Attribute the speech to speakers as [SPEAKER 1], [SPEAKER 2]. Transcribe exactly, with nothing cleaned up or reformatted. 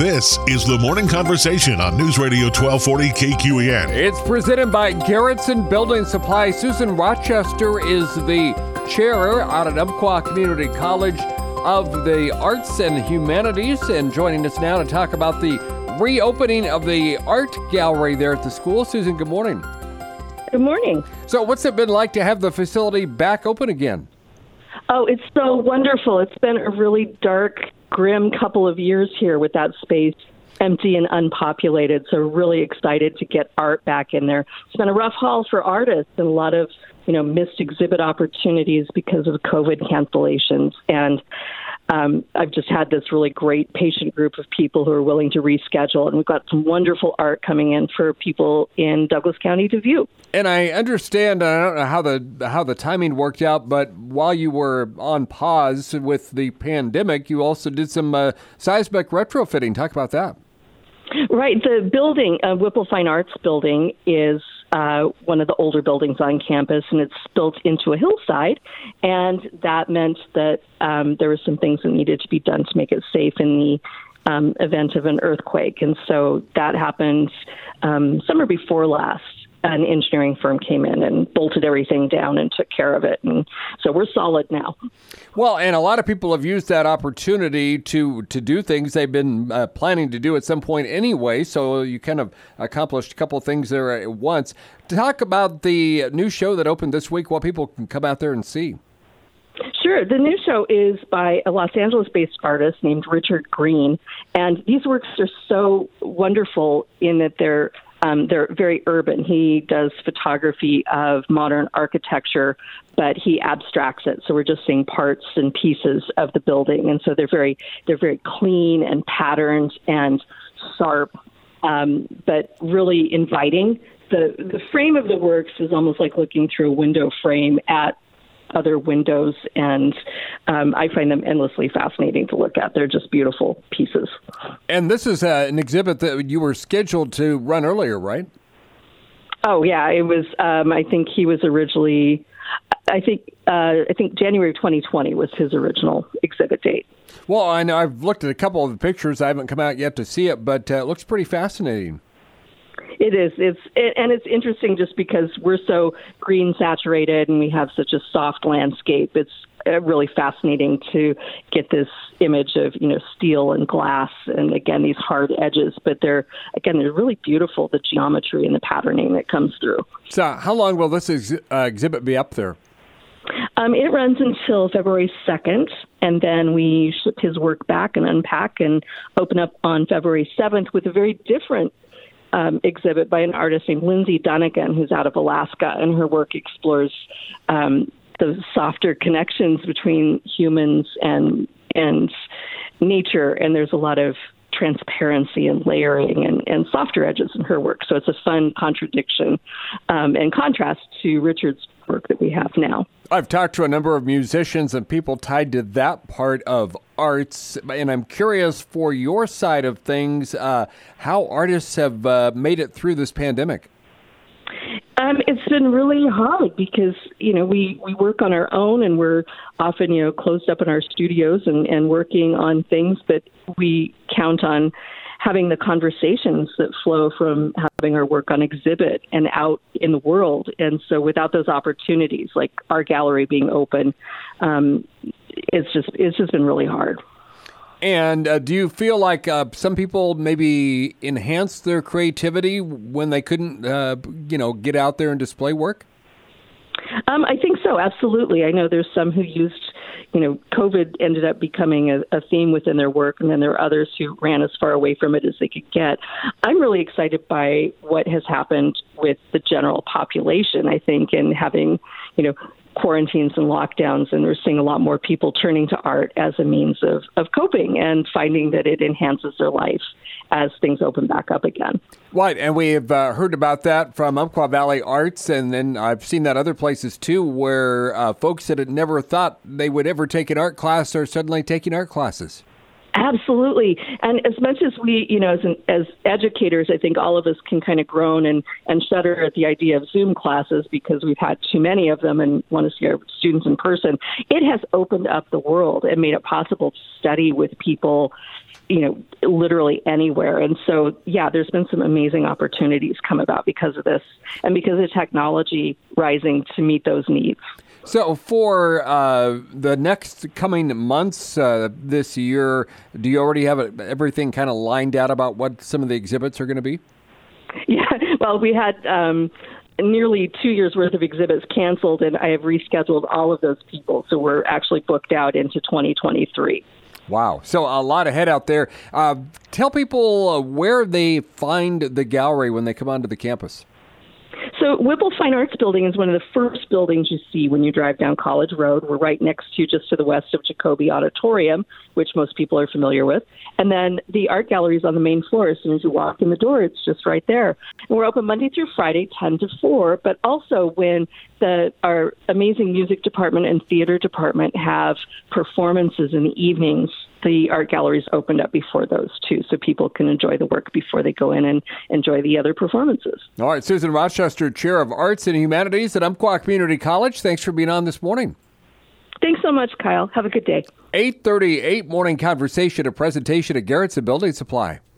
[SPEAKER 1] This is the Morning Conversation on News Radio twelve forty K Q E N.
[SPEAKER 2] It's presented by Garrettson Building Supply. Susan Rochester is the chair out at Umpqua Community College of the Arts and Humanities, and joining us now to talk about the reopening of the art gallery there at the school. Susan, good morning.
[SPEAKER 3] Good morning.
[SPEAKER 2] So what's it been like to have the facility back open again?
[SPEAKER 3] Oh, it's so wonderful. It's been a really dark, grim couple of years here with that space empty and unpopulated. So really excited to get art back in there. It's been a rough haul for artists and a lot of, you know, missed exhibit opportunities because of COVID cancellations. And um, I've just had this really great patient group of people who are willing to reschedule. And we've got some wonderful art coming in for people in Douglas County to view.
[SPEAKER 2] And I understand, I don't know how the how the timing worked out, but while you were on pause with the pandemic, you also did some uh, seismic retrofitting. Talk about that.
[SPEAKER 3] Right. The building, uh, Whipple Fine Arts building, is uh, one of the older buildings on campus, and it's built into a hillside. And that meant that um, there were some things that needed to be done to make it safe in the um, event of an earthquake. And so that happened um, summer before last. An engineering firm came in and bolted everything down and took care of it. And so we're solid now.
[SPEAKER 2] Well, and a lot of people have used that opportunity to, to do things they've been uh, planning to do at some point anyway. So you kind of accomplished a couple of things there at once. Talk about the new show that opened this week, what people can come out there and see.
[SPEAKER 3] Sure. The new show is by a Los Angeles-based artist named Richard Green. And these works are so wonderful in that they're Um, they're very urban. He does photography of modern architecture, but he abstracts it. So we're just seeing parts and pieces of the building, and so they're very they're very clean and patterned and sharp, um, but really inviting. The the frame of the works is almost like looking through a window frame at other windows, and um, I find them endlessly fascinating to look at. They're just beautiful pieces.
[SPEAKER 2] And this is uh, an exhibit that you were scheduled to run earlier, right?
[SPEAKER 3] Oh, yeah. It was, um, I think he was originally, I think uh, I think January of twenty twenty was his original exhibit date.
[SPEAKER 2] Well, I know I've looked at a couple of the pictures. I haven't come out yet to see it, but uh, it looks pretty fascinating.
[SPEAKER 3] It is. It's it, and it's interesting just because we're so green saturated and we have such a soft landscape. It's uh, really fascinating to get this image of, you know, steel and glass and, again, these hard edges. But they're, again, they're really beautiful, the geometry and the patterning that comes through.
[SPEAKER 2] So how long will this ex- uh, exhibit be up there?
[SPEAKER 3] Um, it runs until February second, and then we ship his work back and unpack and open up on February seventh with a very different Um, exhibit by an artist named Lindsay Dunnigan, who's out of Alaska, and her work explores um, the softer connections between humans and and nature. And there's a lot of transparency and layering and, and softer edges in her work. So it's a fun contradiction um, and contrast to Richard's work that we have now.
[SPEAKER 2] I've talked to a number of musicians and people tied to that part of arts, and I'm curious for your side of things, uh, how artists have uh, made it through this pandemic.
[SPEAKER 3] Um, it's been really hard because, you know, we, we work on our own and we're often, you know, closed up in our studios and, and working on things, but we count on having the conversations that flow from having our work on exhibit and out in the world. And so without those opportunities, like our gallery being open, um, it's just it's just been really hard.
[SPEAKER 2] And uh, do you feel like uh, some people maybe enhanced their creativity when they couldn't, uh, you know, get out there and display work?
[SPEAKER 3] Um, I think so, absolutely. I know there's some who used, you know, COVID ended up becoming a, a theme within their work, and then there are others who ran as far away from it as they could get. I'm really excited by what has happened with the general population, I think, and having, you know, quarantines and lockdowns, and we're seeing a lot more people turning to art as a means of, of coping and finding that it enhances their life as things open back up again.
[SPEAKER 2] Right, and we have uh, heard about that from Umpqua Valley Arts, and then I've seen that other places too, where uh, folks that had never thought they would ever take an art class are suddenly taking art classes.
[SPEAKER 3] Absolutely. And as much as we, you know, as an, as educators, I think all of us can kind of groan and, and shudder at the idea of Zoom classes because we've had too many of them and want to see our students in person. It has opened up the world and made it possible to study with people you know, literally anywhere. And so, yeah, there's been some amazing opportunities come about because of this and because of technology rising to meet those needs.
[SPEAKER 2] So for uh, the next coming months uh, this year, do you already have everything kind of lined out about what some of the exhibits are going to be?
[SPEAKER 3] Yeah, well, we had um, nearly two years' worth of exhibits canceled, and I have rescheduled all of those people. So we're actually booked out into twenty twenty-three.
[SPEAKER 2] Wow. So a lot ahead out there. Uh, tell people uh, where they find the gallery when they come onto the campus.
[SPEAKER 3] So Whipple Fine Arts Building is one of the first buildings you see when you drive down College Road. We're right next to, just to the west of Jacoby Auditorium, which most people are familiar with. And then the art gallery is on the main floor. As soon as you walk in the door, it's just right there. And we're open Monday through Friday, ten to four. But also when the our amazing music department and theater department have performances in the evenings, the art galleries opened up before those too, so people can enjoy the work before they go in and enjoy the other performances.
[SPEAKER 2] All right, Susan Rochester, Chair of Arts and Humanities at Umpqua Community College. Thanks for being on this morning.
[SPEAKER 3] Thanks so much, Kyle. Have a good day.
[SPEAKER 2] eight thirty-eight Morning Conversation, a presentation of Garrettson Building Supply.